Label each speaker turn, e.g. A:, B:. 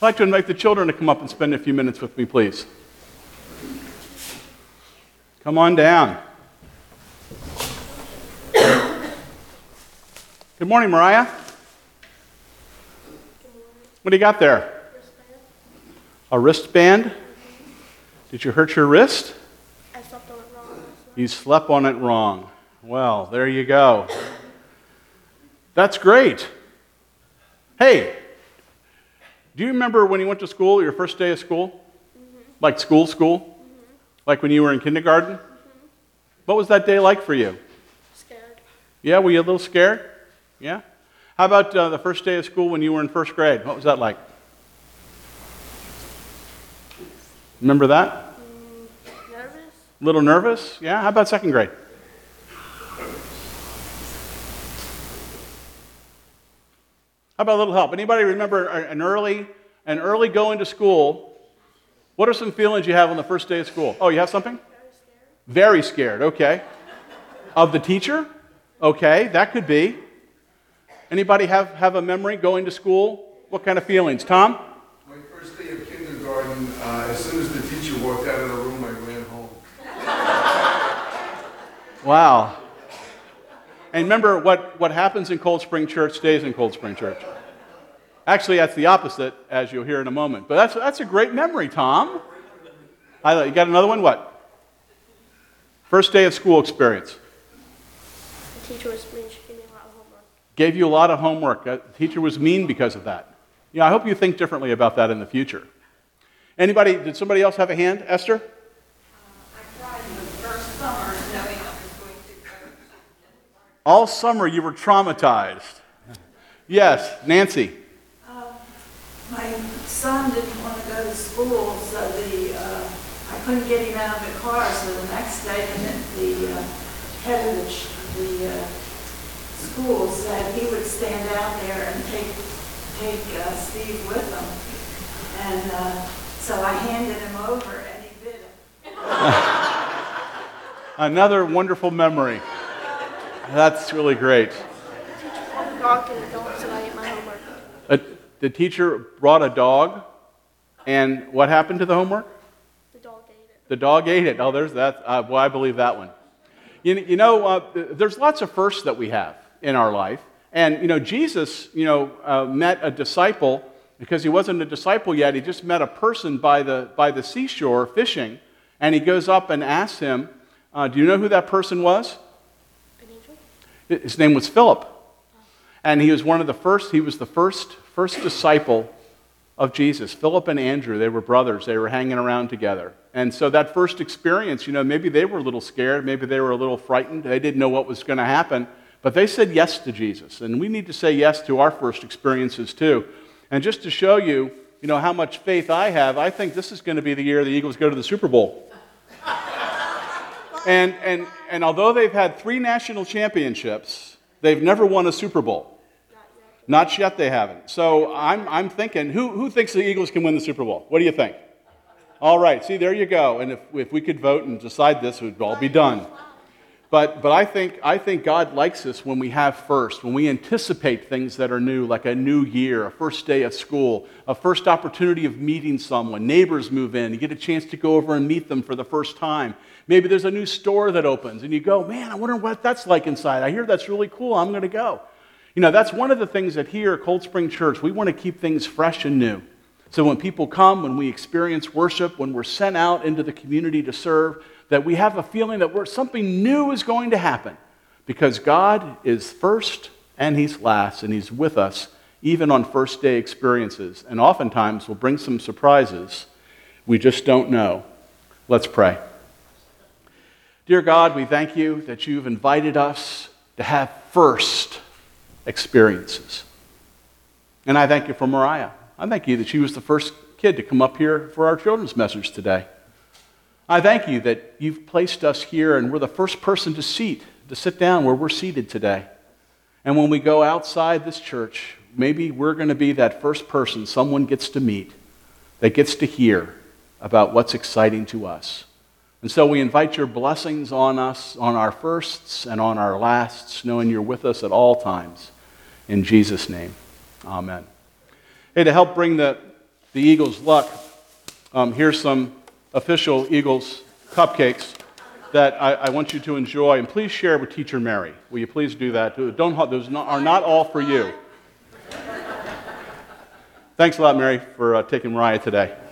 A: I'd like to invite the children to come up and spend a few minutes with me, please. Come on down. Good morning, Mariah. What do you got there? A wristband? Did you hurt your wrist?
B: I slept on it wrong.
A: You slept on it wrong. Well, there you go. That's great. Hey, do you remember when you went to school, your first day of school? Mm-hmm. Like school? Mm-hmm. Like when you were in kindergarten? Mm-hmm. What was that day like for you?
B: Scared.
A: Yeah, were you a little scared? Yeah? How about the first day of school when you were in first grade? What was that like? Remember that?
B: Nervous?
A: A little nervous? Yeah? How about second grade? How about a little help? Anybody remember an early going to school? What are some feelings you have on the first day of school? Oh, you have something? Very scared, okay. Of the teacher? Okay, that could be. Anybody have a memory going to school? What kind of feelings? Tom?
C: My first day of kindergarten, as soon as the teacher walked out of the room, I ran home.
A: Wow. And remember, what happens in Cold Spring Church stays in Cold Spring Church. Actually, that's the opposite, as you'll hear in a moment. But that's a great memory, Tom. You got another one? What? First day of school experience.
B: The teacher was mean. She gave me a lot of homework.
A: Gave you a lot of homework. The teacher was mean because of that. I hope you think differently about that in the future. Did somebody else have a hand? Esther?
D: I cried the first summer knowing I was going to go.
A: All summer you were traumatized. Yes, Nancy.
D: My son didn't want to go to school, so I couldn't get him out of the car. So the next day, the head of the school said he would stand out there and take Steve with him. And so I handed him over, and he bit him.
A: Another wonderful memory. That's really great.
B: The dog and the dog said I ate my homework.
A: The teacher brought a dog, and what happened to the homework?
B: The dog ate it.
A: The dog ate it. Oh, there's that. Well, I believe that one. There's lots of firsts that we have in our life. And, Jesus, met a disciple, because he wasn't a disciple yet. He just met a person by the seashore fishing, and he goes up and asks him, do you know who that person was?
B: An angel?
A: His name was Philip. And he was the first disciple of Jesus. Philip and Andrew, they were brothers. They were hanging around together. And so that first experience, maybe they were a little scared. Maybe they were a little frightened. They didn't know what was going to happen. But they said yes to Jesus. And we need to say yes to our first experiences too. And just to show you, how much faith I have, I think this is going to be the year the Eagles go to the Super Bowl. And although they've had 3 national championships, they've never won a Super Bowl. Not yet they haven't. So I'm thinking, who thinks the Eagles can win the Super Bowl? What do you think? All right, see, there you go. And if we could vote and decide this, it would all be done. But I think God likes us when we have first, when we anticipate things that are new, like a new year, a first day of school, a first opportunity of meeting someone. Neighbors move in, you get a chance to go over and meet them for the first time. Maybe there's a new store that opens, and you go, man, I wonder what that's like inside. I hear that's really cool. I'm going to go. That's one of the things that here at Cold Spring Church, we want to keep things fresh and new. So when people come, when we experience worship, when we're sent out into the community to serve, that we have a feeling that something new is going to happen. Because God is first and He's last, and He's with us even on first day experiences. And oftentimes will bring some surprises we just don't know. Let's pray. Dear God, we thank you that you've invited us to have first experiences. And I thank you for Mariah. I thank you that she was the first kid to come up here for our children's message today. I thank you that you've placed us here and we're the first person to sit down where we're seated today. And when we go outside this church, maybe we're going to be that first person someone gets to meet, that gets to hear about what's exciting to us. And so we invite your blessings on us, on our firsts and on our lasts, knowing you're with us at all times. In Jesus' name, amen. Hey, to help bring the the Eagles' luck, here's some official Eagles cupcakes that I want you to enjoy, and please share with Teacher Mary. Will you please do that? Those are not all for you. Thanks a lot, Mary, for taking Mariah today.